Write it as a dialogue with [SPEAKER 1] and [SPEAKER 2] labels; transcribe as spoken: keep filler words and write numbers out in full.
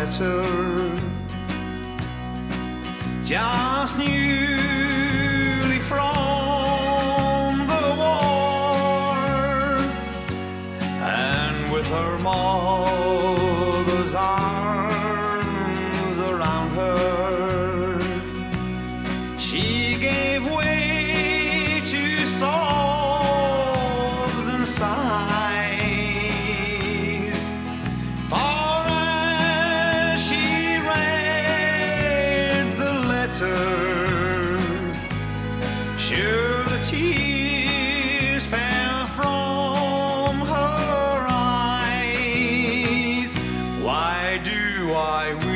[SPEAKER 1] letter, just newly from the war, and with her mother's arms around her, she gave way to sobs and sighs. For as she read the letter, sure the tears fell from her eyes. Why do I